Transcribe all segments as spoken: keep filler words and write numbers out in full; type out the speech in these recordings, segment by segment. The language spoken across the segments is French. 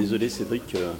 Désolé Cédric. Euh...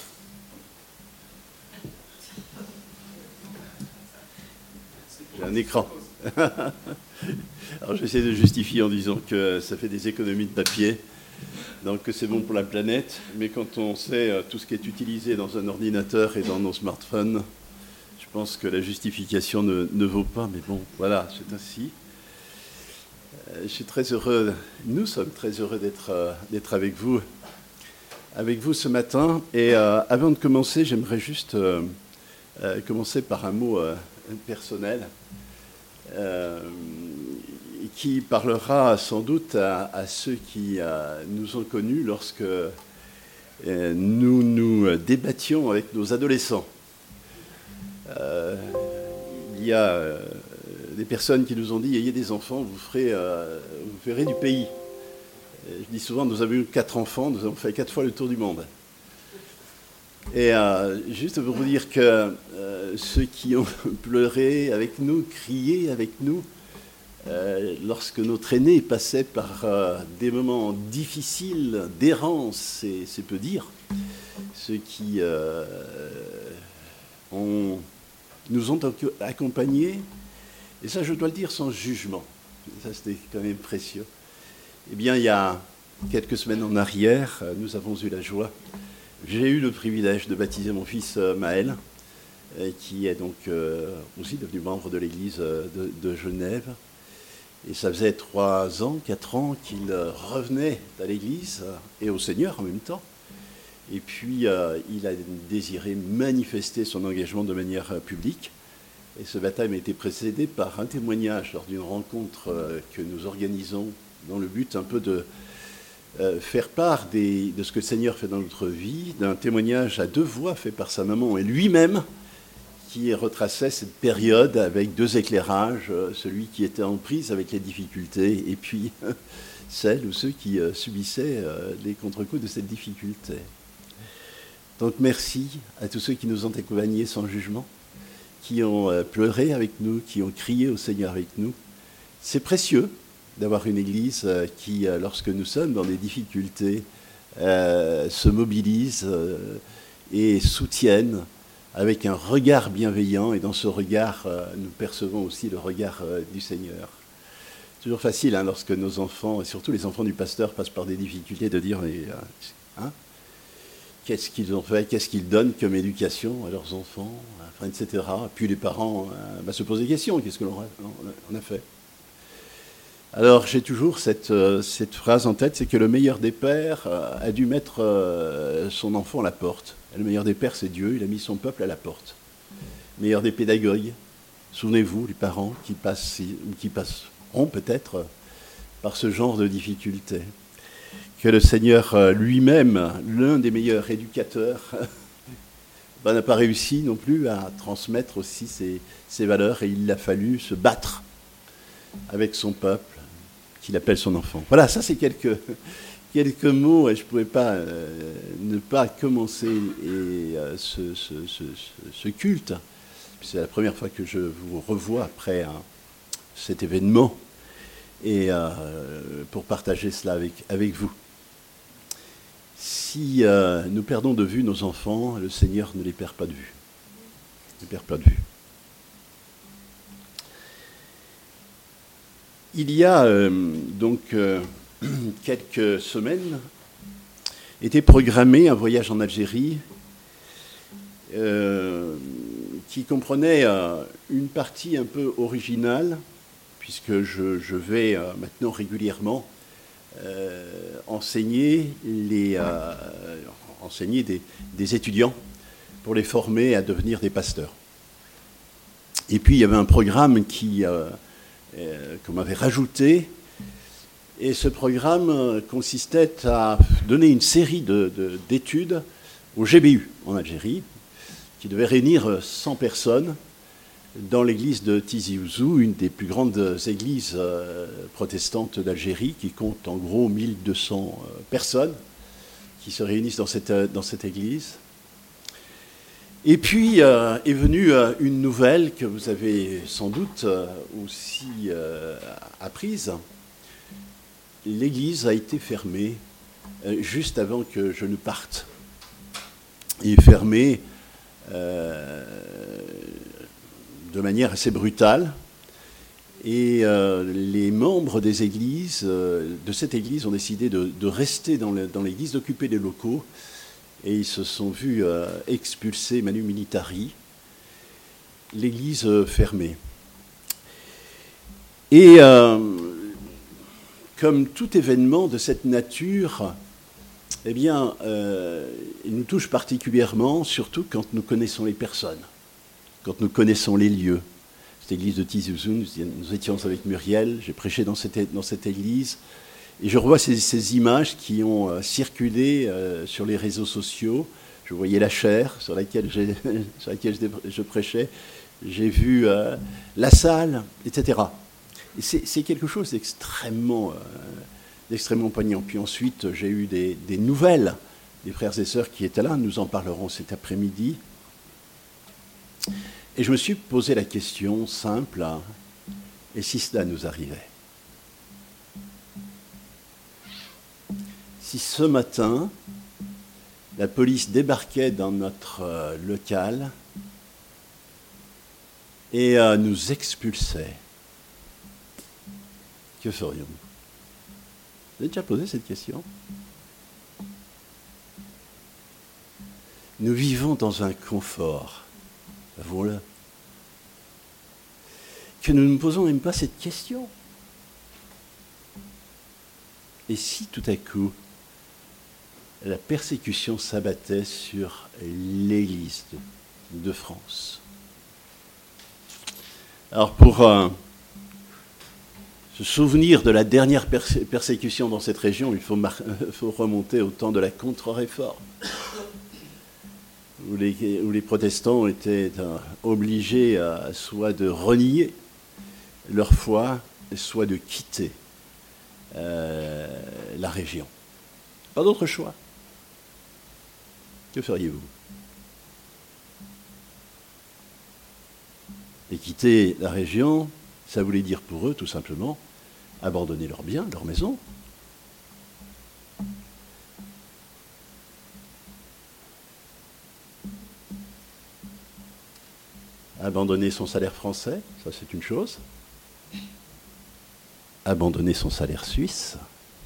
J'ai un écran. Alors j'essaie de justifier en disant que ça fait des économies de papier, donc que c'est bon pour la planète, mais quand on sait tout ce qui est utilisé dans un ordinateur et dans nos smartphones, je pense que la justification ne, ne vaut pas, mais bon, voilà, c'est ainsi. Je suis très heureux, nous sommes très heureux d'être, d'être avec vous, avec vous ce matin. Et euh, avant de commencer, j'aimerais juste euh, euh, commencer par un mot euh, personnel euh, qui parlera sans doute à, à ceux qui euh, nous ont connus lorsque euh, nous nous débattions avec nos adolescents. Euh, il y a euh, des personnes qui nous ont dit « ayez des enfants, vous, ferez, euh, vous verrez du pays ». Je dis souvent, nous avons eu quatre enfants, nous avons fait quatre fois le tour du monde. Et euh, juste pour vous dire que euh, ceux qui ont pleuré avec nous, crié avec nous, euh, lorsque notre aîné passait par euh, des moments difficiles d'errance, c'est, c'est peu dire, ceux qui euh, ont, nous ont accompagnés, et ça je dois le dire sans jugement, ça c'était quand même précieux. Eh bien, il y a quelques semaines en arrière, nous avons eu la joie. J'ai eu le privilège de baptiser mon fils Maël, qui est donc aussi devenu membre de l'église de, de Genève. Et ça faisait trois ans, quatre ans qu'il revenait à l'église et au Seigneur en même temps. Et puis, euh, il a désiré manifester son engagement de manière publique. Et ce baptême a été précédé par un témoignage lors d'une rencontre que nous organisons dans le but un peu de euh, faire part des, de ce que le Seigneur fait dans notre vie, d'un témoignage à deux voix fait par sa maman et lui-même, qui retraçait cette période avec deux éclairages, euh, celui qui était en prise avec les difficultés et puis euh, celles ou ceux qui euh, subissaient euh, les contre-coups de cette difficulté. Donc merci à tous ceux qui nous ont accompagnés sans jugement, qui ont euh, pleuré avec nous, qui ont crié au Seigneur avec nous. C'est précieux d'avoir une église qui, lorsque nous sommes dans des difficultés, euh, se mobilise euh, et soutienne avec un regard bienveillant. Et dans ce regard, euh, nous percevons aussi le regard euh, du Seigneur. C'est toujours facile, hein, lorsque nos enfants, et surtout les enfants du pasteur, passent par des difficultés, de dire mais, hein, qu'est-ce qu'ils ont fait, qu'est-ce qu'ils donnent comme éducation à leurs enfants, enfin, et cetera. Puis les parents euh, bah, se posent des questions, qu'est-ce que l'on a, on a fait? Alors, j'ai toujours cette, euh, cette phrase en tête, c'est que le meilleur des pères euh, a dû mettre euh, son enfant à la porte. Et le meilleur des pères, c'est Dieu, il a mis son peuple à la porte. Le meilleur des pédagogues, souvenez-vous, les parents qui passent, ou qui passeront peut-être par ce genre de difficultés. Que le Seigneur euh, lui-même, l'un des meilleurs éducateurs, ben, n'a pas réussi non plus à transmettre aussi ses, ses valeurs, et il a fallu se battre avec son peuple, qu'il appelle son enfant. Voilà, ça c'est quelques, quelques mots, et je ne pouvais pas euh, ne pas commencer et, euh, ce, ce, ce, ce culte. C'est la première fois que je vous revois après hein, cet événement, et euh, pour partager cela avec, avec vous. Si euh, nous perdons de vue nos enfants, le Seigneur ne les perd pas de vue. Il ne perd pas de vue. Il y a euh, donc euh, quelques semaines était programmé un voyage en Algérie euh, qui comprenait euh, une partie un peu originale, puisque je, je vais euh, maintenant régulièrement euh, enseigner, les, euh, enseigner des, des étudiants pour les former à devenir des pasteurs. Et puis il y avait un programme qui... Euh, Euh, qu'on m'avait rajouté. Et ce programme consistait à donner une série de, de, d'études au G B U en Algérie, qui devait réunir cent personnes dans l'église de Tizi Ouzou, une des plus grandes églises euh, protestantes d'Algérie, qui compte en gros mille deux cents euh, personnes qui se réunissent dans cette, dans cette église. Et puis euh, est venue euh, une nouvelle que vous avez sans doute euh, aussi euh, apprise. L'église a été fermée euh, juste avant que je ne parte et fermé euh, de manière assez brutale. Et euh, les membres des églises, euh, de cette église ont décidé de, de rester dans, le, dans l'église, d'occuper les locaux, et ils se sont vus euh, expulsés manu militari, l'église euh, fermée. Et euh, comme tout événement de cette nature, eh bien, euh, il nous touche particulièrement, surtout quand nous connaissons les personnes, quand nous connaissons les lieux. Cette église de Tizi-Ouzou, nous, nous étions avec Muriel, j'ai prêché dans cette, dans cette église, et je revois ces, ces images qui ont euh, circulé euh, sur les réseaux sociaux. Je voyais la chaire sur laquelle, j'ai, sur laquelle je, je prêchais, j'ai vu euh, la salle, et cetera. Et c'est, c'est quelque chose d'extrêmement, euh, d'extrêmement poignant. Puis ensuite, j'ai eu des, des nouvelles des frères et sœurs qui étaient là, nous en parlerons cet après-midi. Et je me suis posé la question simple, hein, et si cela nous arrivait? Si ce matin, la police débarquait dans notre euh, local et euh, nous expulsait, que ferions-nous? Vous avez déjà posé cette question? Nous vivons dans un confort, avouons-le, que nous ne nous posons même pas cette question. Et si tout à coup, la persécution s'abattait sur l'Église de, de France? Alors pour euh, se souvenir de la dernière persé- persécution dans cette région, il faut, mar- faut remonter au temps de la contre-réforme, où les, où les protestants étaient euh, obligés à, soit de renier leur foi, soit de quitter euh, la région. Pas d'autre choix. Que feriez-vous? Et quitter la région, ça voulait dire pour eux, tout simplement, abandonner leurs biens, leur maison. Abandonner son salaire français, ça c'est une chose. Abandonner son salaire suisse.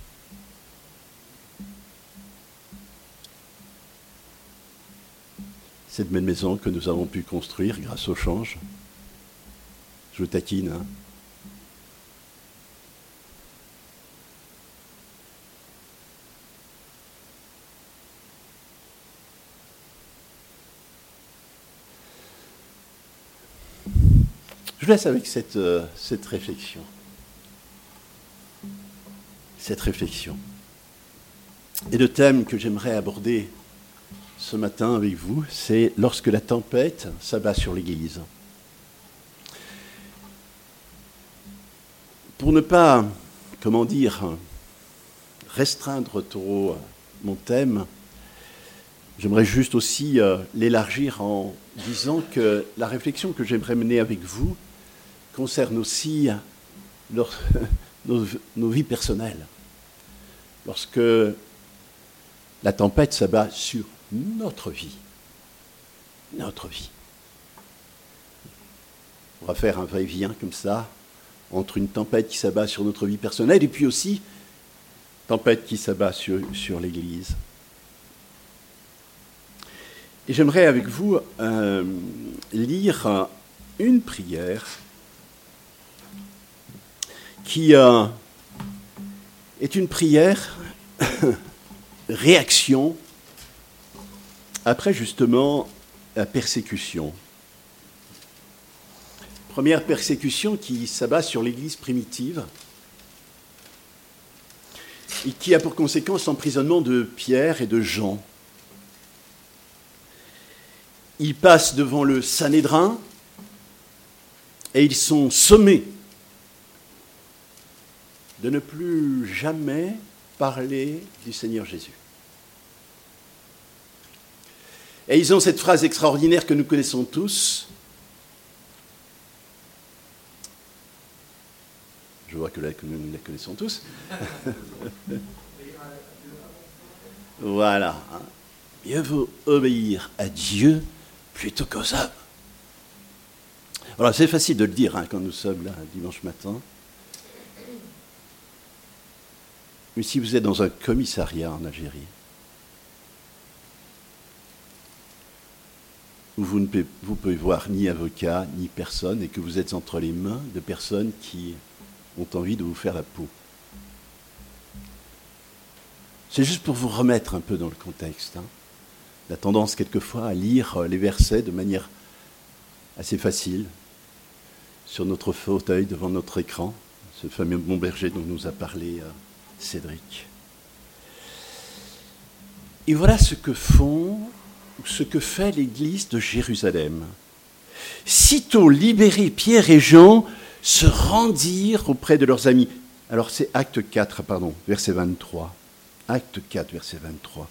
Cette belle maison que nous avons pu construire grâce au change. Je vous taquine, hein. Je vous laisse avec cette, euh, cette réflexion. Cette réflexion. Et le thème que j'aimerais aborder ce matin avec vous, c'est lorsque la tempête s'abat sur l'Église. Pour ne pas, comment dire, restreindre trop mon thème, j'aimerais juste aussi euh, l'élargir en disant que la réflexion que j'aimerais mener avec vous concerne aussi leur, nos, nos vies personnelles. Lorsque la tempête s'abat sur notre vie, notre vie. On va faire un va-et-vient comme ça, entre une tempête qui s'abat sur notre vie personnelle et puis aussi tempête qui s'abat sur, sur l'Église. Et j'aimerais avec vous euh, lire une prière qui euh, est une prière réaction après justement la persécution. Première persécution qui s'abat sur l'Église primitive et qui a pour conséquence l'emprisonnement de Pierre et de Jean. Ils passent devant le Sanhédrin et ils sont sommés de ne plus jamais parler du Seigneur Jésus. Et ils ont cette phrase extraordinaire que nous connaissons tous. Je vois que, là, que nous la connaissons tous. Voilà. mieux vaut obéir à Dieu plutôt qu'aux hommes. Alors c'est facile de le dire hein, quand nous sommes là dimanche matin. Mais si vous êtes dans un commissariat en Algérie, où vous ne pouvez, vous pouvez voir ni avocat, ni personne, et que vous êtes entre les mains de personnes qui ont envie de vous faire la peau. C'est juste pour vous remettre un peu dans le contexte. Hein. La tendance quelquefois à lire les versets de manière assez facile, sur notre fauteuil, devant notre écran, ce fameux bon berger dont nous a parlé euh, Cédric. Et voilà ce que font, ce que fait l'Église de Jérusalem. Sitôt libérés, Pierre et Jean se rendirent auprès de leurs amis. Alors c'est acte quatre, pardon, verset vingt-trois. Acte quatre, verset vingt-trois.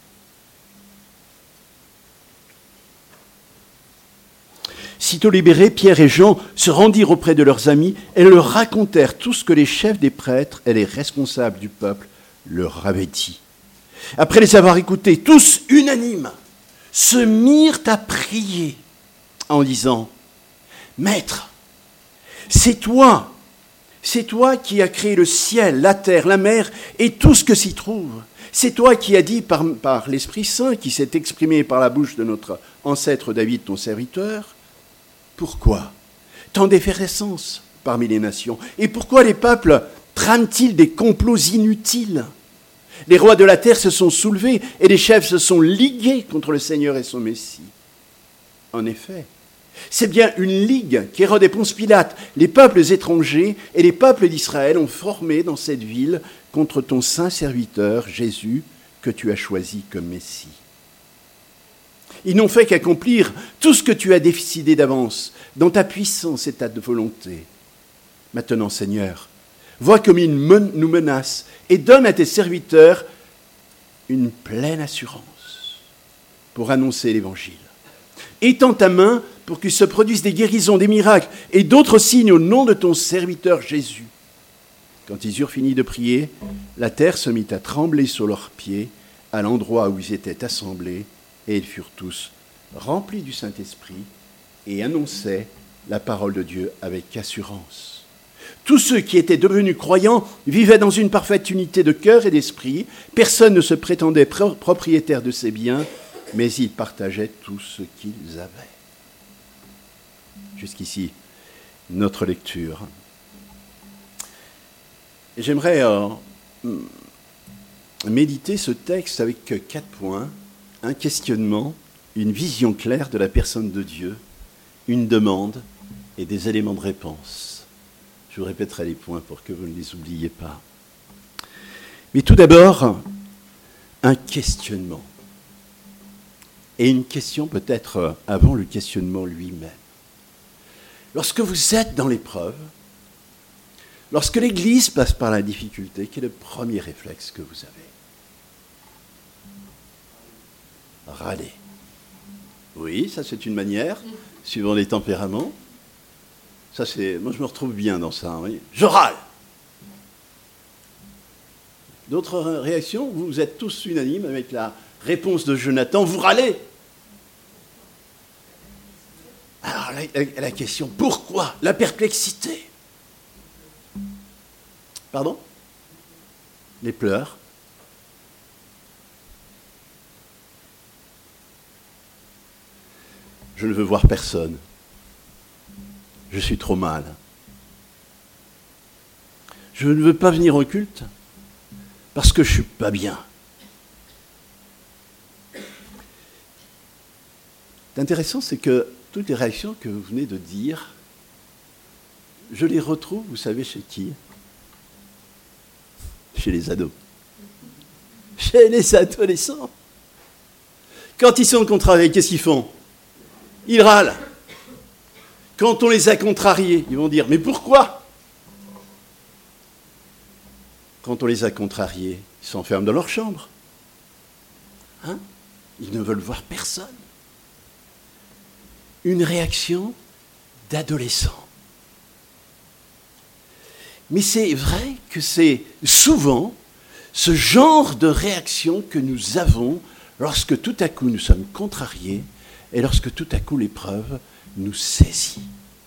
Sitôt libérés, Pierre et Jean se rendirent auprès de leurs amis et leur racontèrent tout ce que les chefs des prêtres et les responsables du peuple leur avaient dit. Après les avoir écoutés, tous unanimes, se mirent à prier en disant « Maître, c'est toi, c'est toi qui as créé le ciel, la terre, la mer et tout ce que s'y trouve. C'est toi qui as dit par, par l'Esprit Saint, qui s'est exprimé par la bouche de notre ancêtre David, ton serviteur. Pourquoi tant d'effervescence parmi les nations? Et pourquoi les peuples trament-ils des complots inutiles? Les rois de la terre se sont soulevés et les chefs se sont ligués contre le Seigneur et son Messie. En effet, c'est bien une ligue qu'Hérode et Ponce Pilate, les peuples étrangers et les peuples d'Israël ont formée dans cette ville contre ton saint serviteur Jésus que tu as choisi comme Messie. Ils n'ont fait qu'accomplir tout ce que tu as décidé d'avance, dans ta puissance et ta volonté. Maintenant, Seigneur, vois comme ils nous menacent et donne à tes serviteurs une pleine assurance pour annoncer l'Évangile. Étends ta main pour qu'il se produise des guérisons, des miracles et d'autres signes au nom de ton serviteur Jésus. Quand ils eurent fini de prier, la terre se mit à trembler sous leurs pieds à l'endroit où ils étaient assemblés, et ils furent tous remplis du Saint-Esprit et annonçaient la parole de Dieu avec assurance. Tous ceux qui étaient devenus croyants vivaient dans une parfaite unité de cœur et d'esprit. Personne ne se prétendait propriétaire de ses biens, mais ils partageaient tout ce qu'ils avaient. Jusqu'ici, notre lecture. Et j'aimerais euh, méditer ce texte avec quatre points. Un questionnement, une vision claire de la personne de Dieu, une demande et des éléments de réponse. Je vous répéterai les points pour que vous ne les oubliez pas. Mais tout d'abord, un questionnement. Et une question peut-être avant le questionnement lui-même. Lorsque vous êtes dans l'épreuve, lorsque l'Église passe par la difficulté, quel est le premier réflexe que vous avez ? Râler. Oui, ça c'est une manière, suivant les tempéraments. Ça c'est, moi je me retrouve bien dans ça. Oui. Je râle. D'autres réactions? Vous êtes tous unanimes avec la réponse de Jonathan. Vous râlez. Alors la, la, la question, pourquoi? La perplexité. Pardon? Les pleurs. Je ne veux voir personne. Je suis trop mal. Je ne veux pas venir au culte parce que je ne suis pas bien. L'intéressant, c'est que toutes les réactions que vous venez de dire, je les retrouve, vous savez, chez qui? Chez les ados. Chez les adolescents. Quand ils sont en contrariés, qu'est-ce qu'ils font? Ils râlent. Quand on les a contrariés, ils vont dire « Mais pourquoi ?» Quand on les a contrariés, ils s'enferment dans leur chambre. Hein? Ils ne veulent voir personne. Une réaction d'adolescent. Mais c'est vrai que c'est souvent ce genre de réaction que nous avons lorsque tout à coup nous sommes contrariés et lorsque tout à coup l'épreuve nous saisit.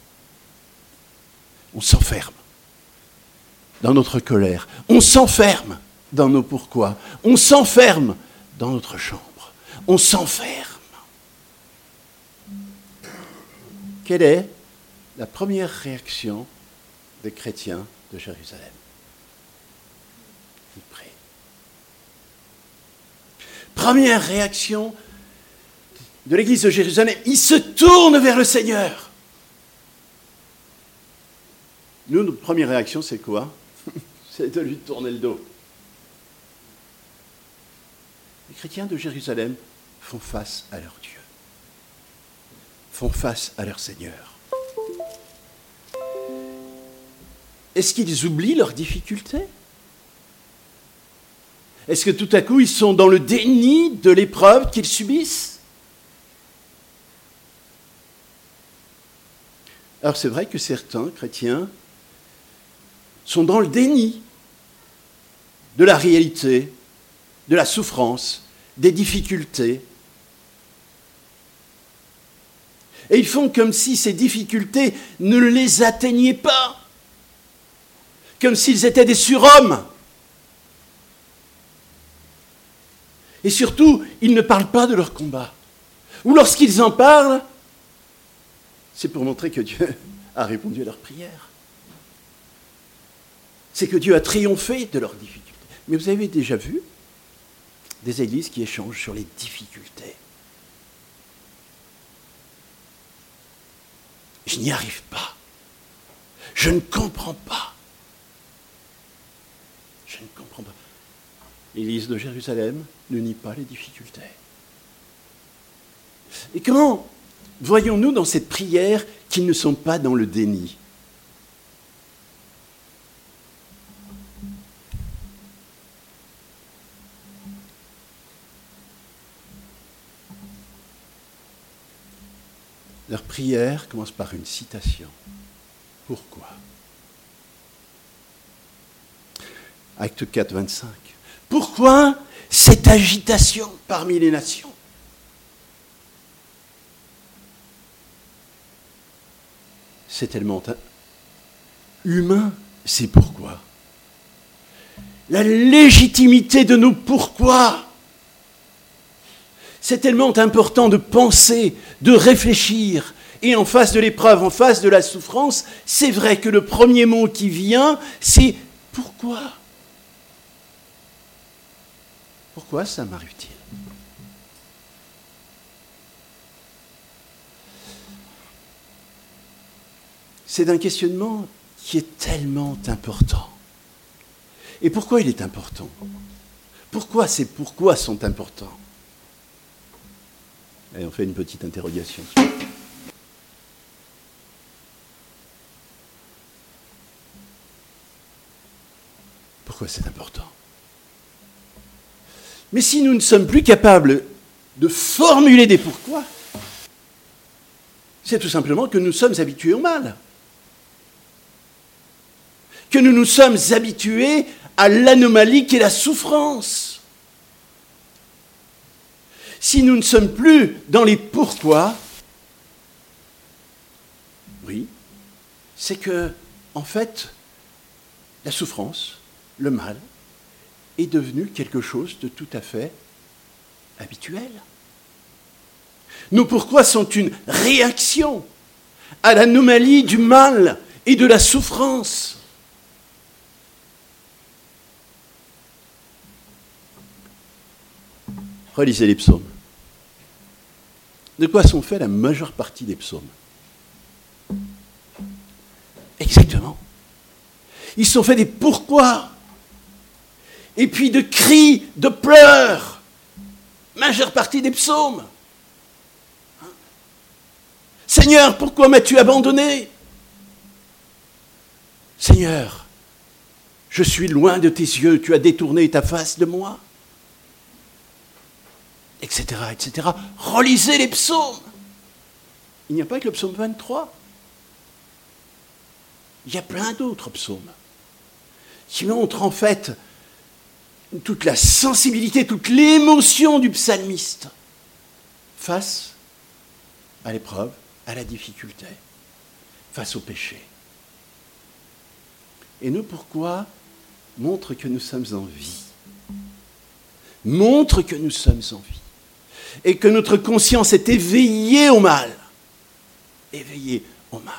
On s'enferme dans notre colère, on s'enferme dans nos pourquoi, on s'enferme dans notre chambre, on s'enferme. Quelle est la première réaction des chrétiens de Jérusalem? Ils prient. Première réaction de l'église de Jérusalem, ils se tournent vers le Seigneur. Nous, notre première réaction, c'est quoi? C'est de lui tourner le dos. Les chrétiens de Jérusalem font face à leur Dieu, font face à leur Seigneur. Est-ce qu'ils oublient leurs difficultés? Est-ce que tout à coup, ils sont dans le déni de l'épreuve qu'ils subissent? Alors c'est vrai que certains chrétiens sont dans le déni de la réalité, de la souffrance, des difficultés. Et ils font comme si ces difficultés ne les atteignaient pas, comme s'ils étaient des surhommes. Et surtout, ils ne parlent pas de leur combat. Ou lorsqu'ils en parlent, c'est pour montrer que Dieu a répondu à leurs prières. C'est que Dieu a triomphé de leurs difficultés. Mais vous avez déjà vu des églises qui échangent sur les difficultés. Je n'y arrive pas. Je ne comprends pas. Je ne comprends pas. L'église de Jérusalem ne nie pas les difficultés. Et comment voyons-nous dans cette prière qu'ils ne sont pas dans le déni? Leur prière commence par une citation. Pourquoi? Acte quatre, vingt-cinq. Pourquoi cette agitation parmi les nations? C'est tellement humain, c'est pourquoi. La légitimité de nos pourquoi. C'est tellement important de penser, de réfléchir. Et en face de l'épreuve, en face de la souffrance, c'est vrai que le premier mot qui vient, c'est « pourquoi ?» Pourquoi ça m'arrive-t-il? C'est un questionnement qui est tellement important. Et pourquoi il est important? Pourquoi ces pourquoi sont importants? Et on fait une petite interrogation. Pourquoi c'est important? Mais si nous ne sommes plus capables de formuler des pourquoi, c'est tout simplement que nous sommes habitués au mal. Que nous nous sommes habitués à l'anomalie qu'est la souffrance. Si nous ne sommes plus dans les pourquoi, oui, c'est que, en fait, la souffrance, le mal, est devenu quelque chose de tout à fait habituel. Nos pourquoi sont une réaction à l'anomalie du mal et de la souffrance. Relisez les psaumes. De quoi sont faits la majeure partie des psaumes? Exactement. Ils sont faits des pourquoi. Et puis de cris, de pleurs. Majeure partie des psaumes. Seigneur, pourquoi m'as-tu abandonné? Seigneur, je suis loin de tes yeux, tu as détourné ta face de moi. Etc, et cetera. Relisez les psaumes. Il n'y a pas que le psaume vingt-trois. Il y a plein d'autres psaumes qui montrent en fait toute la sensibilité, toute l'émotion du psalmiste face à l'épreuve, à la difficulté, face au péché. Et nous, pourquoi montre que nous sommes en vie. Montre que nous sommes en vie. Et que notre conscience est éveillée au mal. Éveillée au mal.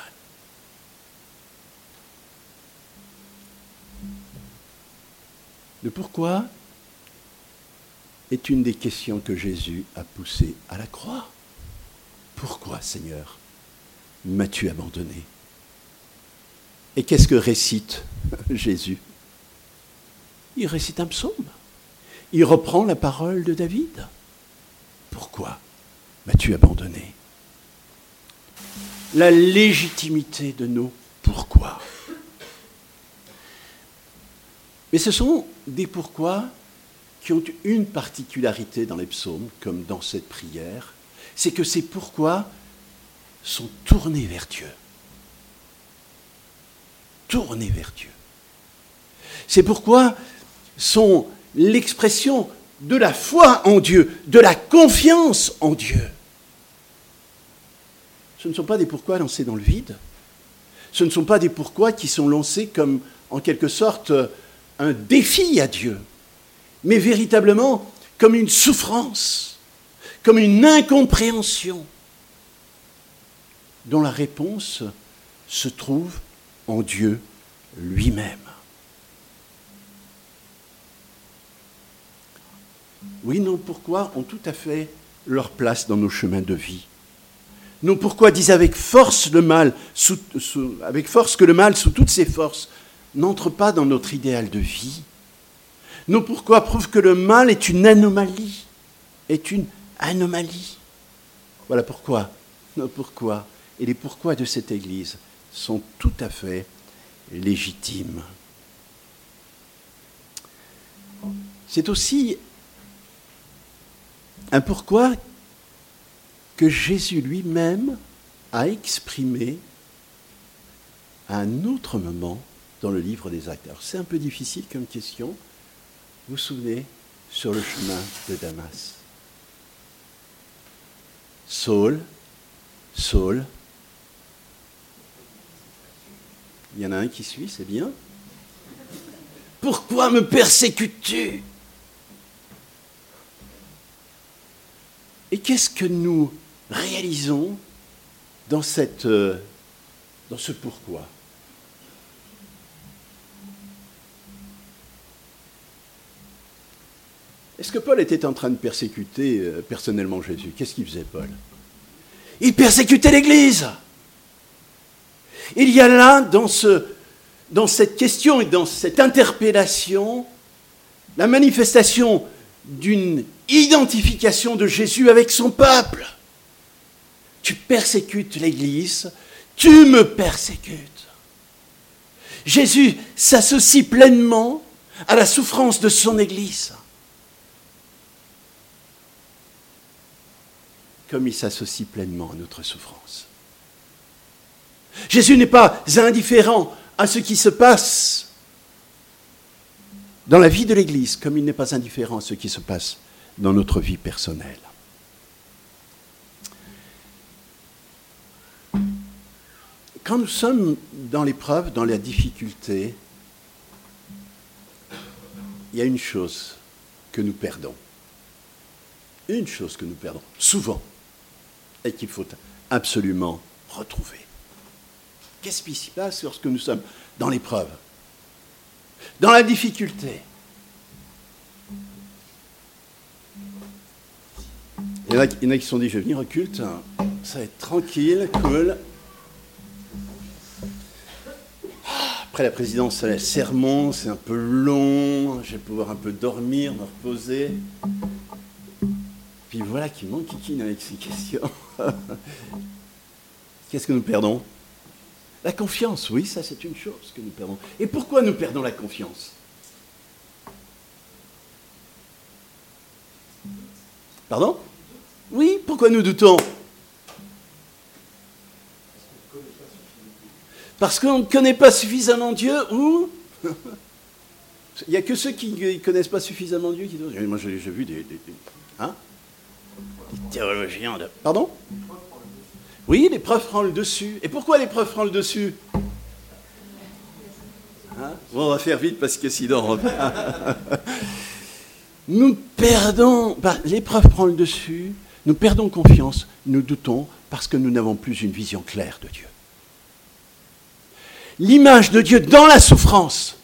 Le pourquoi est une des questions que Jésus a poussées à la croix. Pourquoi, Seigneur, m'as-tu abandonné? Et qu'est-ce que récite Jésus? Il récite un psaume. Il reprend la parole de David. Pourquoi m'as-tu abandonné? La légitimité de nos pourquoi. Mais ce sont des pourquoi qui ont une particularité dans les psaumes, comme dans cette prière, c'est que ces pourquoi sont tournés vers Dieu. Tournés vers Dieu. Ces pourquoi sont l'expression de la foi en Dieu, de la confiance en Dieu. Ce ne sont pas des pourquoi lancés dans le vide. Ce ne sont pas des pourquoi qui sont lancés comme, en quelque sorte, un défi à Dieu, mais véritablement comme une souffrance, comme une incompréhension, dont la réponse se trouve en Dieu lui-même. Oui, nos pourquoi ont tout à fait leur place dans nos chemins de vie. Nos pourquoi disent avec force le mal, sous, sous, avec force que le mal, sous toutes ses forces, n'entre pas dans notre idéal de vie. Nos pourquoi prouvent que le mal est une anomalie, est une anomalie. Voilà pourquoi, nos pourquoi et les pourquoi de cette Église sont tout à fait légitimes. C'est aussi un pourquoi que Jésus lui-même a exprimé à un autre moment dans le livre des Actes. Alors c'est un peu difficile comme question. Vous vous souvenez, sur le chemin de Damas. Saul, Saul, il y en a un qui suit, c'est bien. Pourquoi me persécutes-tu? Et qu'est-ce que nous réalisons dans, cette, euh, dans ce pourquoi? Est-ce que Paul était en train de persécuter euh, personnellement Jésus? Qu'est-ce qu'il faisait, Paul? Il persécutait l'Église. Il y a là, dans, ce, dans cette question et dans cette interpellation, la manifestation d'une identification de Jésus avec son peuple. Tu persécutes l'Église, tu me persécutes. Jésus s'associe pleinement à la souffrance de son Église, comme il s'associe pleinement à notre souffrance. Jésus n'est pas indifférent à ce qui se passe dans la vie de l'Église, comme il n'est pas indifférent à ce qui se passe dans notre vie personnelle. Quand nous sommes dans l'épreuve, dans la difficulté, il y a une chose que nous perdons. Une chose que nous perdons, souvent, et qu'il faut absolument retrouver. Qu'est-ce qui se passe lorsque nous sommes dans l'épreuve, dans la difficulté? Il y en a, il y en a qui se sont dit, je vais venir au culte, ça va être tranquille, cool. Après la présidence, c'est le sermon, c'est un peu long, je vais pouvoir un peu dormir, me reposer. Puis voilà qui m'enquiquine avec ces questions. Qu'est-ce que nous perdons? La confiance, oui, ça c'est une chose que nous perdons. Et pourquoi nous perdons la confiance? Pardon? Oui, pourquoi nous doutons? Parce qu'on ne connaît pas suffisamment Dieu ou Il n'y a que ceux qui ne connaissent pas suffisamment Dieu qui disent, moi j'ai, j'ai vu des, des, des, hein, des théologiens de... Pardon ? Oui, l'épreuve prend le dessus. Et pourquoi l'épreuve prend le dessus ? Hein ? Bon, on va faire vite parce que sinon... On va... Nous perdons... Bah, l'épreuve prend le dessus, nous perdons confiance, nous doutons parce que nous n'avons plus une vision claire de Dieu. L'image de Dieu dans la souffrance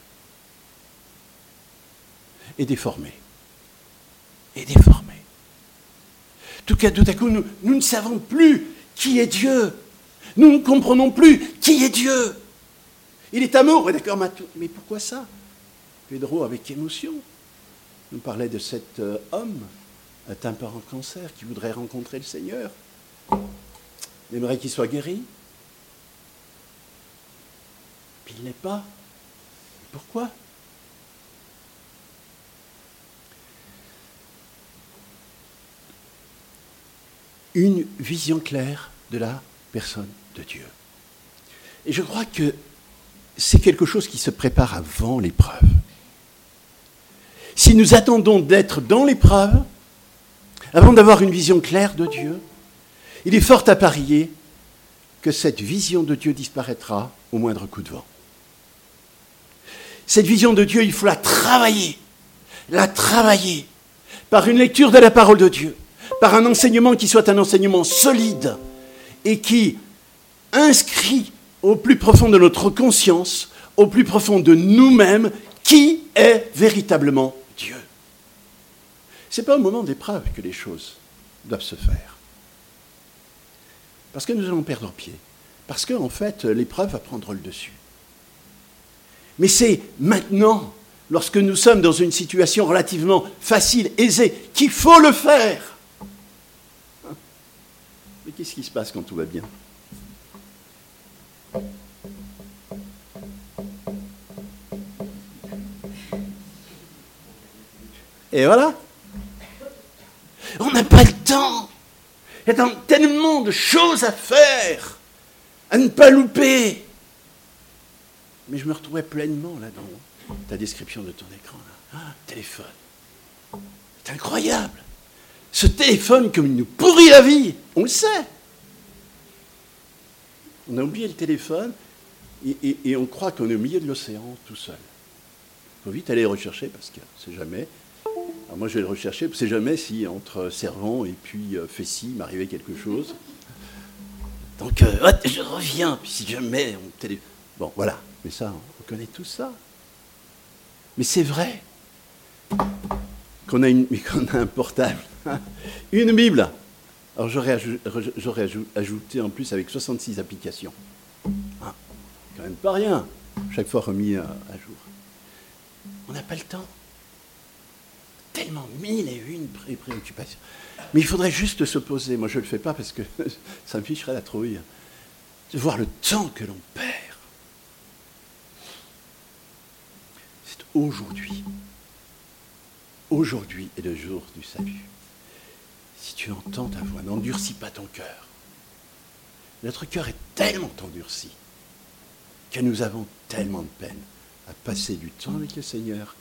est déformée. Est déformée. Tout à, tout à coup, nous, nous ne savons plus qui est Dieu. Nous ne comprenons plus qui est Dieu. Il est amour, oui, d'accord, mais pourquoi ça ? Pedro, avec émotion, nous parlait de cet euh, homme atteint par un cancer qui voudrait rencontrer le Seigneur. Il aimerait qu'il soit guéri. Puis il n'est pas. Pourquoi ? Une vision claire de la personne de Dieu. Et je crois que c'est quelque chose qui se prépare avant l'épreuve. Si nous attendons d'être dans l'épreuve, avant d'avoir une vision claire de Dieu, il est fort à parier que cette vision de Dieu disparaîtra au moindre coup de vent. Cette vision de Dieu, il faut la travailler, la travailler par une lecture de la parole de Dieu, par un enseignement qui soit un enseignement solide et qui inscrit au plus profond de notre conscience, au plus profond de nous-mêmes, qui est véritablement Dieu. Ce n'est pas au moment d'épreuve que les choses doivent se faire. Parce que nous allons perdre pied. Parce qu'en fait, l'épreuve va prendre le dessus. Mais c'est maintenant, lorsque nous sommes dans une situation relativement facile, aisée, qu'il faut le faire. Mais qu'est-ce qui se passe quand tout va bien ? Et voilà. On n'a pas le temps. Il y a tellement de choses à faire, à ne pas louper. Mais je me retrouvais pleinement là dans ta description de ton écran. Là. Ah, téléphone. C'est incroyable. Ce téléphone, comme il nous pourrit la vie, on le sait. On a oublié le téléphone et, et, et on croit qu'on est au milieu de l'océan tout seul. Il faut vite aller le rechercher parce que c'est jamais... Alors moi je vais le rechercher, c'est jamais si entre Servan et puis euh, Fessy m'arrivait quelque chose. Donc euh, oh, je reviens, puis si jamais on télé... Bon voilà, mais ça, on connaît tout ça. Mais c'est vrai qu'on a, une, qu'on a un portable, une Bible. Alors j'aurais, aj- j'aurais aj- ajouté en plus avec soixante-six applications. Ah, quand même pas rien, chaque fois remis à, à jour. On n'a pas le temps. Tellement mille et une pré- préoccupations. Mais il faudrait juste se poser, moi je ne le fais pas parce que ça me ficherait la trouille, de voir le temps que l'on perd. C'est aujourd'hui. Aujourd'hui est le jour du salut. Si tu entends ta voix, n'endurcis pas ton cœur. Notre cœur est tellement endurci que nous avons tellement de peine à passer du temps avec le Seigneur.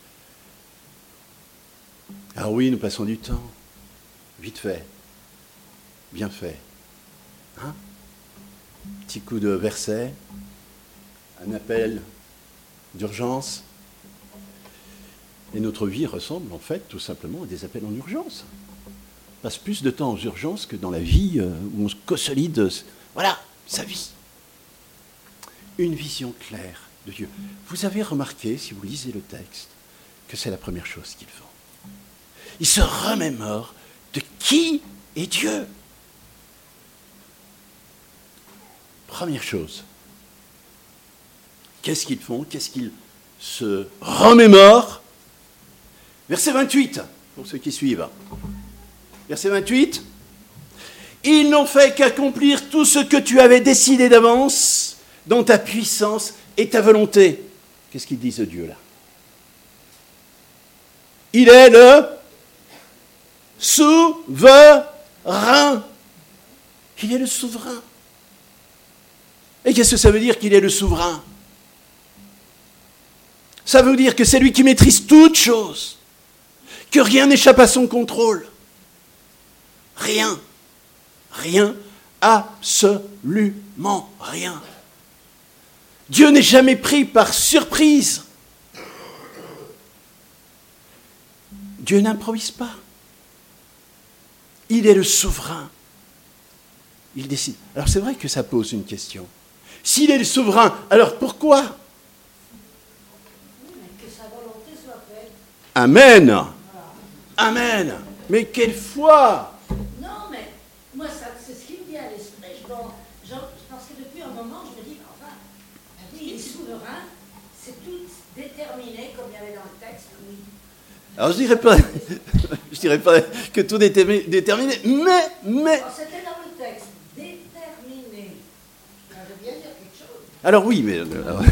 Ah oui, nous passons du temps, vite fait, bien fait. Hein ? Petit coup de verset, un appel d'urgence. Et notre vie ressemble en fait tout simplement à des appels en urgence. On passe plus de temps en urgence que dans la vie où on se consolide, voilà, sa vie. Une vision claire de Dieu. Vous avez remarqué, si vous lisez le texte, que c'est la première chose qu'ils font. Ils se remémorent de qui est Dieu. Première chose. Qu'est-ce qu'ils font ? Qu'est-ce qu'ils se remémorent ? Verset vingt-huit, pour ceux qui suivent. Verset vingt-huit. Ils n'ont fait qu'accomplir tout ce que tu avais décidé d'avance dans ta puissance et ta volonté. Qu'est-ce qu'ils disent de Dieu là ? Il est le souverain. Il est le souverain. Et qu'est-ce que ça veut dire qu'il est le souverain ? Ça veut dire que c'est lui qui maîtrise toutes choses, que rien n'échappe à son contrôle. Rien. Rien. Absolument rien. Dieu n'est jamais pris par surprise. Dieu n'improvise pas. Il est le souverain. Il décide. Alors c'est vrai que ça pose une question. S'il est le souverain, alors pourquoi ? Que sa volonté soit faite. Amen. Voilà. Amen. Mais quelle foi ! Non, mais moi, ça, c'est ce qui me vient à l'esprit. Je, bon, je, parce que depuis un moment, je me dis, enfin, oui, il est souverain, c'est tout déterminé, comme il y avait dans le texte, oui. Alors je dirais pas, je dirais pas que tout est déterminé, mais, mais. Alors, c'était dans le texte, déterminé. Ça veut bien dire quelque chose. Alors oui, mais alors,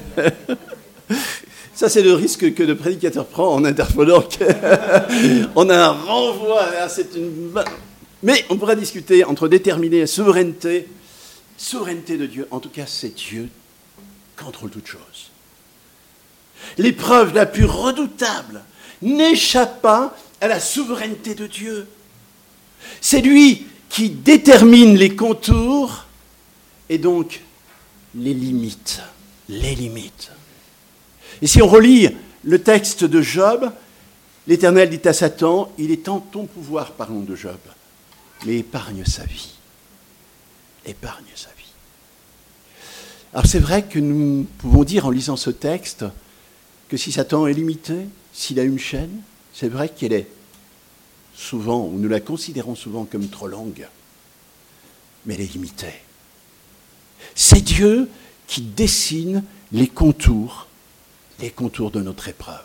ça c'est le risque que le prédicateur prend en interpellant. On a un renvoi, c'est une. Mais on pourra discuter entre déterminé et souveraineté. Souveraineté de Dieu, en tout cas, c'est Dieu qui contrôle toutes choses. L'épreuve la plus redoutable n'échappe pas à la souveraineté de Dieu. C'est lui qui détermine les contours et donc les limites. Les limites. Et si on relit le texte de Job, l'Éternel dit à Satan, il est en ton pouvoir, parlons de Job, mais épargne sa vie. Épargne sa vie. Alors c'est vrai que nous pouvons dire en lisant ce texte que si Satan est limité, s'il a une chaîne, c'est vrai qu'elle est souvent, ou nous la considérons souvent comme trop longue, mais elle est limitée. C'est Dieu qui dessine les contours, les contours de notre épreuve.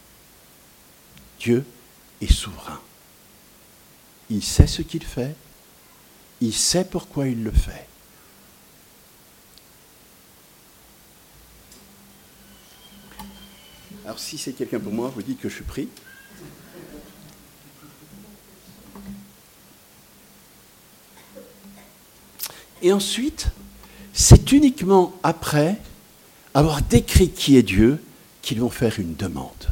Dieu est souverain. Il sait ce qu'il fait, il sait pourquoi il le fait. Alors si c'est quelqu'un pour moi, vous dites que je suis pris. Et ensuite, c'est uniquement après avoir décrit qui est Dieu qu'ils vont faire une demande.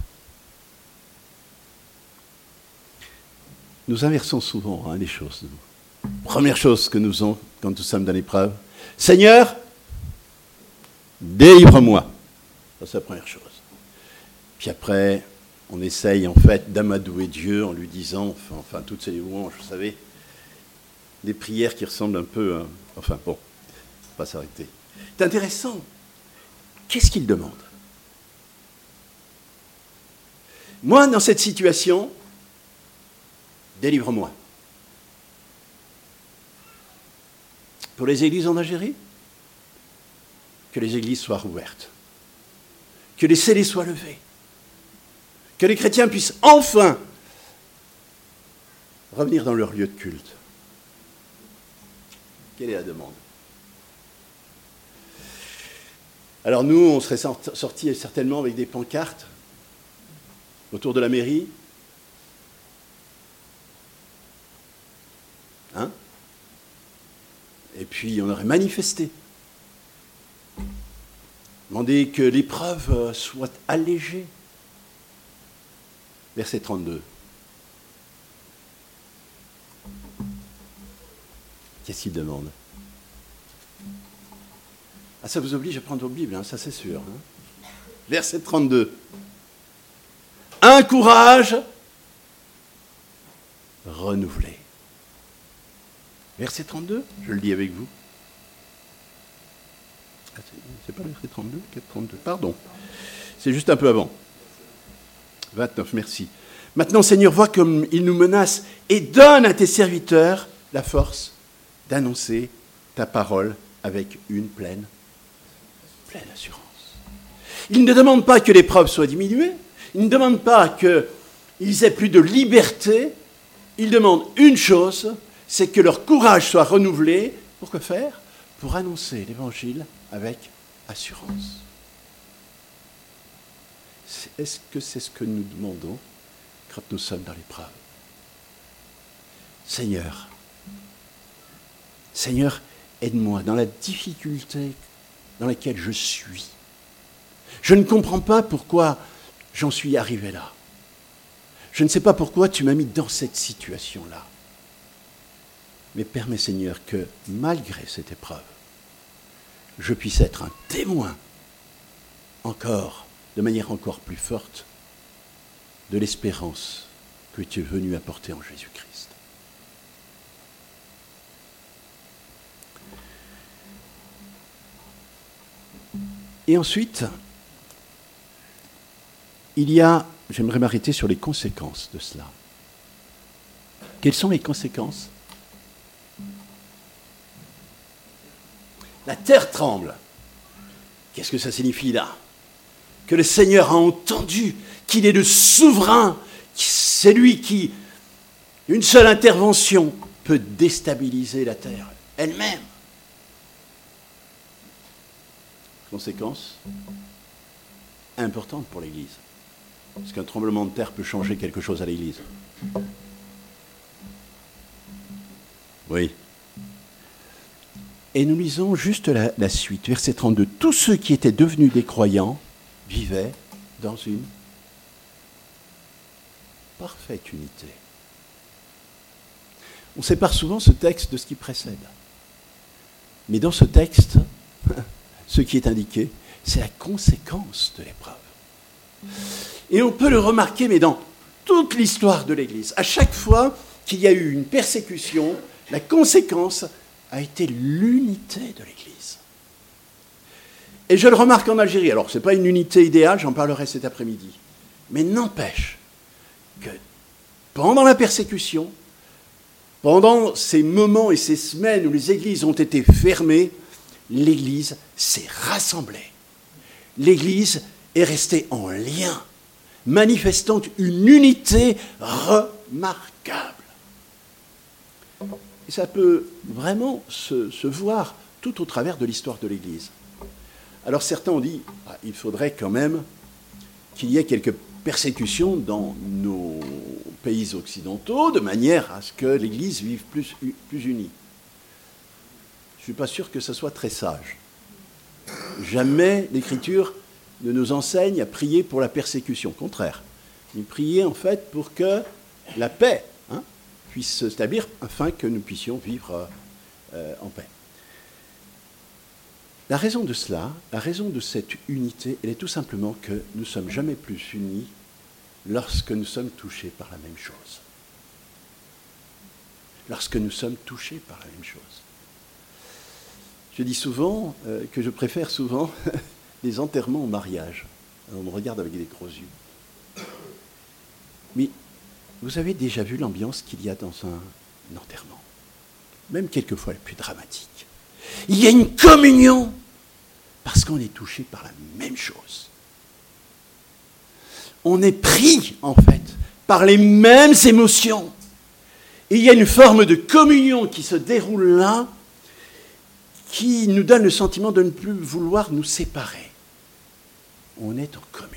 Nous inversons souvent hein, les choses. Première chose que nous faisons quand nous sommes dans l'épreuve, Seigneur, délivre-moi. Ça, c'est la première chose. Puis après, on essaye en fait d'amadouer Dieu en lui disant, enfin, enfin toutes ces louanges, vous savez, des prières qui ressemblent un peu, à, enfin bon, on va pas s'arrêter. C'est intéressant. Qu'est-ce qu'il demande ? Moi, dans cette situation, délivre-moi. Pour les églises en Algérie, que les églises soient rouvertes, que les scellés soient levés, que les chrétiens puissent enfin revenir dans leur lieu de culte. Quelle est la demande ? Alors nous, on serait sortis certainement avec des pancartes autour de la mairie. Hein ? Et puis on aurait manifesté. Demandé que l'épreuve soit allégée. Verset trente-deux. Qu'est-ce qu'il demande ? Ah, ça vous oblige à prendre vos Bibles, hein, ça c'est sûr. Hein. Verset trente-deux. Un courage renouvelé. Verset trente-deux, je le dis avec vous. Ah, c'est pas le verset trente-deux, quatre trente-deux, pardon. C'est juste un peu avant. vingt-neuf, merci. Maintenant, Seigneur, vois comme il nous menace et donne à tes serviteurs la force d'annoncer ta parole avec une pleine, pleine assurance. Il ne demande pas que l'épreuve soit diminuée, il ne demande pas qu'ils aient plus de liberté, il demande une chose, c'est que leur courage soit renouvelé. Pour que faire ? Pour annoncer l'évangile avec assurance. Est-ce que c'est ce que nous demandons quand nous sommes dans l'épreuve ? Seigneur, Seigneur, aide-moi dans la difficulté dans laquelle je suis. Je ne comprends pas pourquoi j'en suis arrivé là. Je ne sais pas pourquoi tu m'as mis dans cette situation-là. Mais permets, Seigneur, que malgré cette épreuve, je puisse être un témoin encore, de manière encore plus forte, de l'espérance que tu es venu apporter en Jésus-Christ. Et ensuite, il y a, j'aimerais m'arrêter sur les conséquences de cela. Quelles sont les conséquences ? La terre tremble. Qu'est-ce que ça signifie là ? Que le Seigneur a entendu qu'il est le souverain, c'est lui qui, une seule intervention, peut déstabiliser la terre elle-même. Conséquence importante pour l'Église. Parce qu'un tremblement de terre peut changer quelque chose à l'Église. Oui. Et nous lisons juste la, la suite, verset trente-deux. Tous ceux qui étaient devenus des croyants vivaient dans une parfaite unité. On sépare souvent ce texte de ce qui précède. Mais dans ce texte, ce qui est indiqué, c'est la conséquence de l'épreuve. Et on peut le remarquer, mais dans toute l'histoire de l'Église, à chaque fois qu'il y a eu une persécution, la conséquence a été l'unité de l'Église. Et je le remarque en Algérie. Alors, ce n'est pas une unité idéale, j'en parlerai cet après-midi. Mais n'empêche que pendant la persécution, pendant ces moments et ces semaines où les églises ont été fermées, l'Église s'est rassemblée. L'Église est restée en lien, manifestant une unité remarquable. Et ça peut vraiment se, se voir tout au travers de l'histoire de l'Église. Alors certains ont dit, ah, il faudrait quand même qu'il y ait quelques persécutions dans nos pays occidentaux, de manière à ce que l'Église vive plus, plus unie. Je ne suis pas sûr que ce soit très sage. Jamais l'Écriture ne nous enseigne à prier pour la persécution. Au contraire, nous prions en fait pour que la paix hein, puisse s'établir afin que nous puissions vivre euh, en paix. La raison de cela, la raison de cette unité, elle est tout simplement que nous ne sommes jamais plus unis lorsque nous sommes touchés par la même chose. Lorsque nous sommes touchés par la même chose. Je dis souvent euh, que je préfère souvent les enterrements au mariage. On me regarde avec des gros yeux. Mais vous avez déjà vu l'ambiance qu'il y a dans un enterrement, même quelquefois la plus dramatique. Il y a une communion parce qu'on est touché par la même chose. On est pris, en fait, par les mêmes émotions. Et il y a une forme de communion qui se déroule là, qui nous donne le sentiment de ne plus vouloir nous séparer. On est en communion.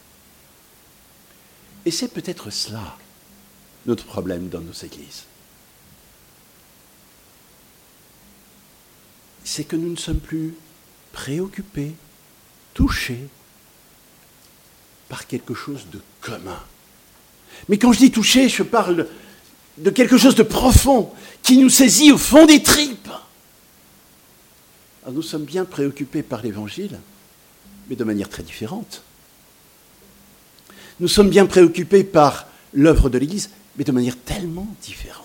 Et c'est peut-être cela, notre problème dans nos églises. C'est que nous ne sommes plus préoccupés, touchés par quelque chose de commun. Mais quand je dis touché, je parle de quelque chose de profond, qui nous saisit au fond des tripes. Alors nous sommes bien préoccupés par l'Évangile, mais de manière très différente. Nous sommes bien préoccupés par l'œuvre de l'Église, mais de manière tellement différente.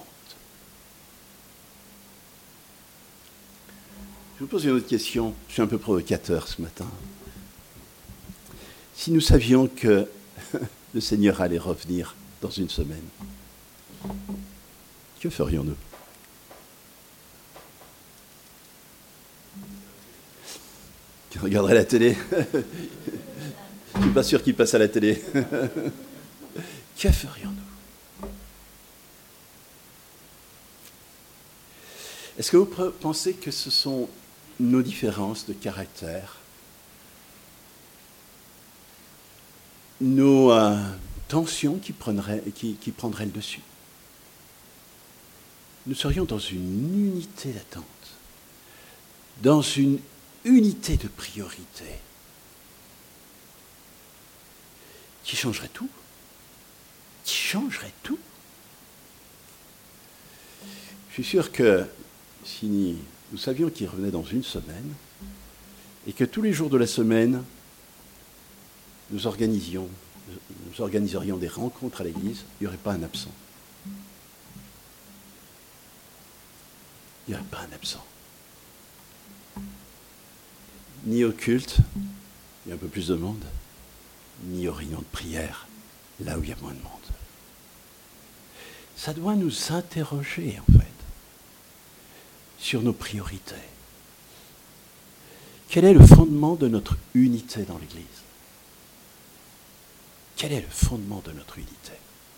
Je vous pose une autre question. Je suis un peu provocateur ce matin. Si nous savions que le Seigneur allait revenir dans une semaine, que ferions-nous ? Tu regarderais la télé ? Je ne suis pas sûr qu'il passe à la télé. Que ferions-nous ? Est-ce que vous pensez que ce sont nos différences de caractère, nos euh, tensions qui prendraient, qui, qui prendraient le dessus? Nous serions dans une unité d'attente, dans une unité de priorité. qui changerait tout. Qui changerait tout. Je suis sûr que si nous savions qu'il revenait dans une semaine, et que tous les jours de la semaine, nous organisions, nous organiserions des rencontres à l'église, il n'y aurait pas un absent. Il n'y aurait pas un absent. Ni au culte, il y a un peu plus de monde, ni aux réunions de prière, là où il y a moins de monde. Ça doit nous interroger, en fait, sur nos priorités. Quel est le fondement de notre unité dans l'Église? Quel est le fondement de notre unité?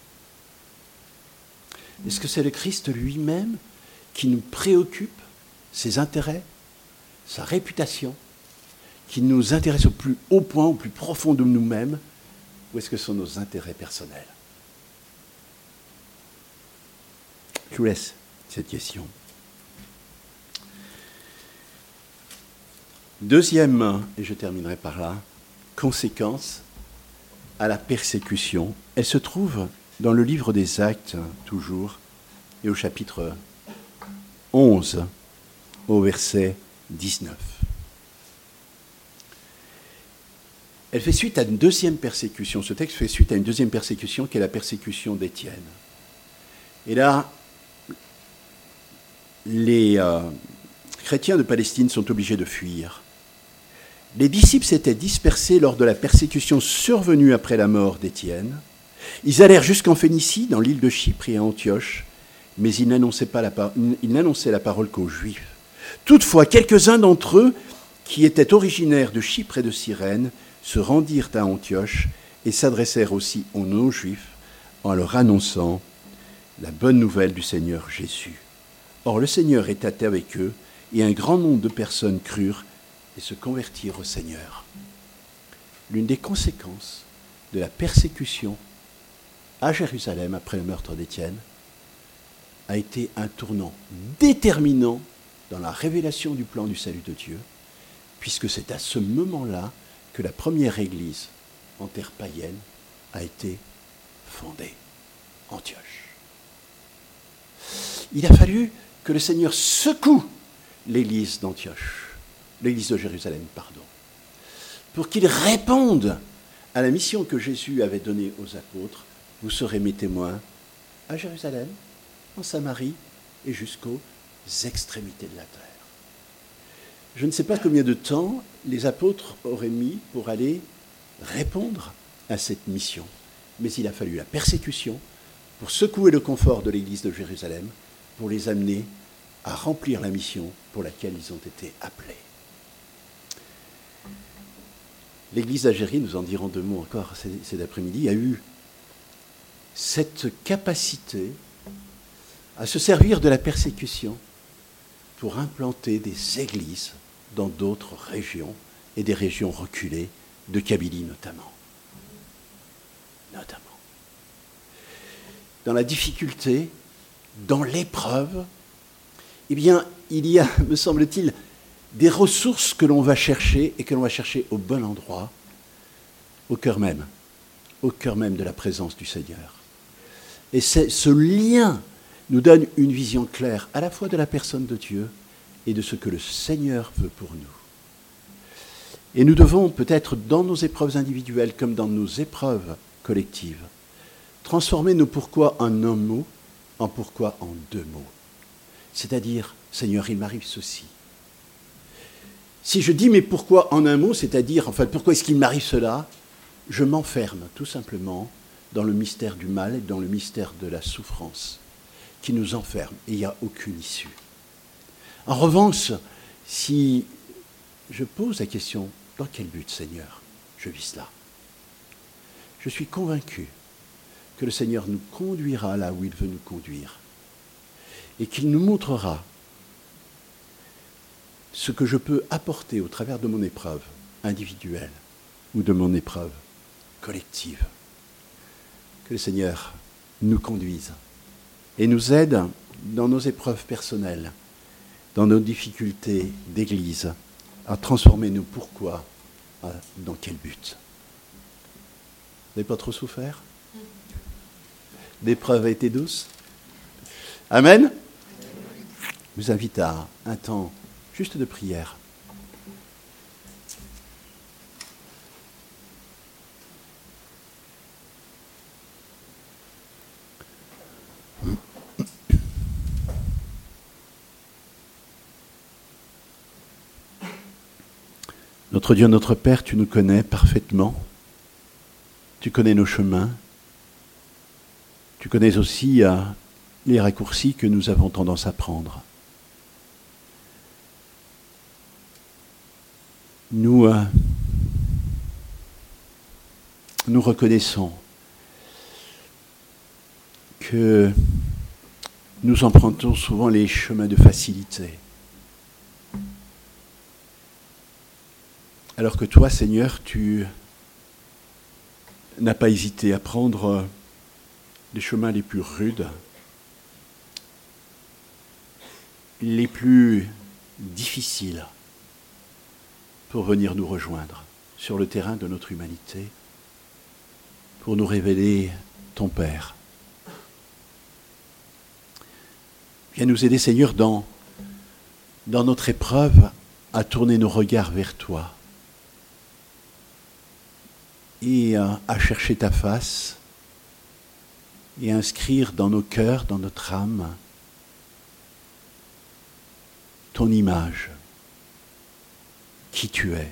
Est-ce que c'est le Christ lui-même qui nous préoccupe, ses intérêts, sa réputation, qui nous intéresse au plus haut point, au plus profond de nous-mêmes, ou est-ce que ce sont nos intérêts personnels? Je vous laisse cette question. Deuxième, et je terminerai par là, conséquence à la persécution. Elle se trouve dans le livre des Actes, toujours, et au chapitre onze, au verset dix-neuf. Elle fait suite à une deuxième persécution. Ce texte fait suite à une deuxième persécution qui est la persécution d'Étienne. Et là, les euh, chrétiens de Palestine sont obligés de fuir. Les disciples s'étaient dispersés lors de la persécution survenue après la mort d'Étienne. Ils allèrent jusqu'en Phénicie, dans l'île de Chypre et à Antioche, mais ils n'annonçaient pas la, par- ils n'annonçaient la parole qu'aux Juifs. Toutefois, quelques-uns d'entre eux, qui étaient originaires de Chypre et de Cyrène, se rendirent à Antioche et s'adressèrent aussi aux non-juifs en leur annonçant la bonne nouvelle du Seigneur Jésus. Or, le Seigneur était avec eux et un grand nombre de personnes crurent et se convertirent au Seigneur. L'une des conséquences de la persécution à Jérusalem après le meurtre d'Étienne a été un tournant déterminant dans la révélation du plan du salut de Dieu, puisque c'est à ce moment-là que la première église en terre païenne a été fondée, Antioche. Il a fallu que le Seigneur secoue l'église d'Antioche, l'église de Jérusalem, pardon, pour qu'ils répondent à la mission que Jésus avait donnée aux apôtres. Vous serez mes témoins à Jérusalem, en Samarie et jusqu'aux extrémités de la terre. Je ne sais pas combien de temps les apôtres auraient mis pour aller répondre à cette mission, mais il a fallu la persécution pour secouer le confort de l'église de Jérusalem, pour les amener à remplir la mission pour laquelle ils ont été appelés. L'église d'Algérie, nous en dirons deux mots encore cet après-midi, a eu cette capacité à se servir de la persécution pour implanter des églises dans d'autres régions, et des régions reculées, de Kabylie notamment. Notamment. Dans la difficulté, dans l'épreuve, eh bien, il y a, me semble-t-il, des ressources que l'on va chercher, et que l'on va chercher au bon endroit, au cœur même, au cœur même de la présence du Seigneur. Et c'est, ce lien nous donne une vision claire à la fois de la personne de Dieu et de ce que le Seigneur veut pour nous. Et nous devons peut-être, dans nos épreuves individuelles comme dans nos épreuves collectives, transformer nos pourquoi en un mot, en pourquoi en deux mots. C'est-à-dire, Seigneur, il m'arrive ceci. Si je dis mes pourquoi en un mot, c'est-à-dire, enfin, pourquoi est-ce qu'il m'arrive cela, je m'enferme tout simplement dans le mystère du mal et dans le mystère de la souffrance qui nous enferme et il n'y a aucune issue. En revanche, si je pose la question, dans quel but, Seigneur, je vis cela? Je suis convaincu que le Seigneur nous conduira là où il veut nous conduire et qu'il nous montrera ce que je peux apporter au travers de mon épreuve individuelle ou de mon épreuve collective. Que le Seigneur nous conduise et nous aide dans nos épreuves personnelles, dans nos difficultés d'église, à transformer nos pourquoi dans quel but. Vous n'avez pas trop souffert? L'épreuve a été douce? Amen. Je vous invite à un temps juste de prière. Notre Dieu, notre Père, tu nous connais parfaitement. Tu connais nos chemins. Tu connais aussi euh, les raccourcis que nous avons tendance à prendre. Nous, euh, nous reconnaissons que nous empruntons souvent les chemins de facilité. Alors que toi, Seigneur, tu n'as pas hésité à prendre les chemins les plus rudes, les plus difficiles, pour venir nous rejoindre sur le terrain de notre humanité, pour nous révéler ton Père. Viens nous aider, Seigneur, dans, dans notre épreuve, à tourner nos regards vers toi et à, à chercher ta face et à inscrire dans nos cœurs, dans notre âme, ton image, qui tu es.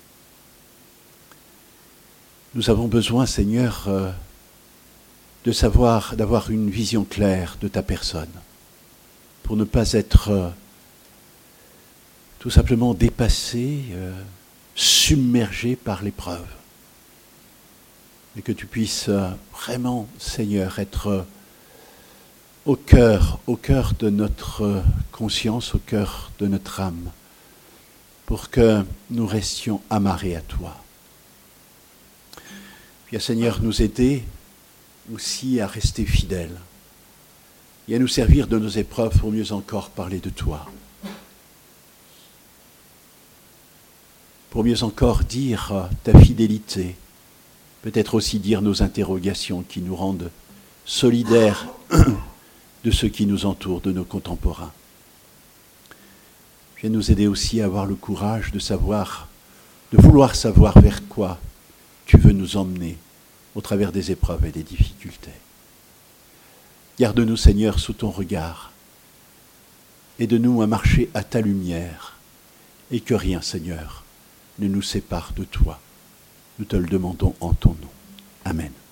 Nous avons besoin, Seigneur, euh, de savoir, d'avoir une vision claire de ta personne, pour ne pas être euh, tout simplement dépassé, euh, submergé par l'épreuve. Et que tu puisses euh, vraiment, Seigneur, être euh, au cœur, au cœur de notre euh, conscience, au cœur de notre âme, pour que nous restions amarrés à toi. Viens, Seigneur, nous aider aussi à rester fidèles et à nous servir de nos épreuves pour mieux encore parler de toi. Pour mieux encore dire ta fidélité, peut-être aussi dire nos interrogations qui nous rendent solidaires de ceux qui nous entourent, de nos contemporains. Viens nous aider aussi à avoir le courage de savoir, de vouloir savoir vers quoi tu veux nous emmener au travers des épreuves et des difficultés. Garde-nous, Seigneur, sous ton regard. Aide-nous à marcher à ta lumière et que rien, Seigneur, ne nous sépare de toi. Nous te le demandons en ton nom. Amen.